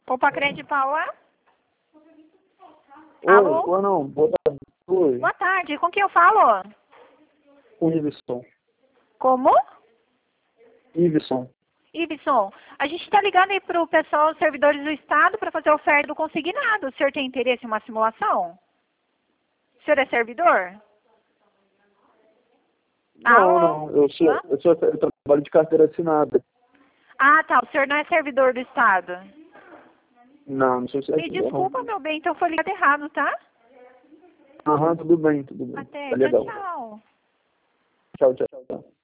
Opa, Crede Paula? Oi, Alô? ou não, boa tarde. Oi, Boa tarde, com quem eu falo? com Iveson. Como? Iveson. Ibson, a gente está ligando aí para o pessoal, os servidores do Estado, para fazer a oferta do consignado. O senhor tem interesse em uma simulação? O senhor é servidor? Não, Alô? não, Hã? eu trabalho de carteira assinada. Ah, tá, o senhor não é servidor do Estado. Não, não sou Me servidor, não. desculpa, meu bem, então foi ligado errado, tá? Aham, tudo bem, tudo bem. Até, Tá tchau, legal. tchau. Tchau, tchau.